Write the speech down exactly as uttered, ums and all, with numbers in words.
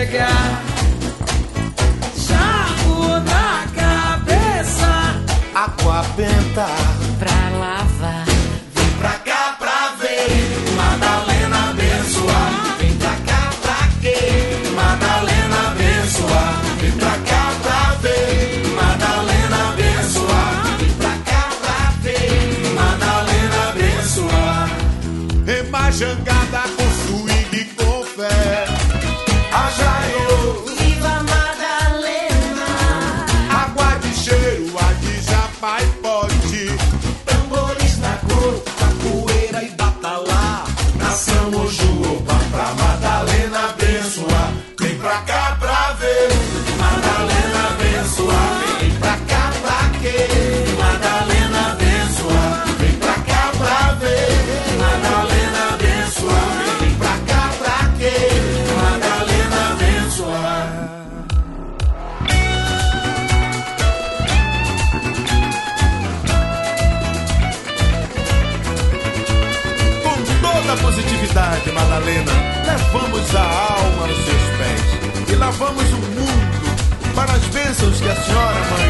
chegar. Shampoo na cabeça, água benta pra lavar. Vem pra cá pra ver Madalena abençoar. Vem pra cá pra quê? Madalena abençoar. Vem pra cá pra ver Madalena abençoar. Vem pra cá pra ver Madalena abençoar. Rema jangada com swing e com fé. Ajaiô, Viva Madalena. água de cheiro, a de japa e pote. Tambores na cor, capoeira e batalá. Nação Oxum, opa, pra Madalena abençoar. Vem pra cá pra ver Madalena abençoar. Vem pra cá pra quê? Madalena abençoar. Vem pra cá pra ver Madalena abençoar. Vem pra cá pra quê? Madalena abençoar. Com toda a positividade, Madalena, levamos a alma aos seus pés e lavamos o mundo para as bênçãos que a senhora, mãe,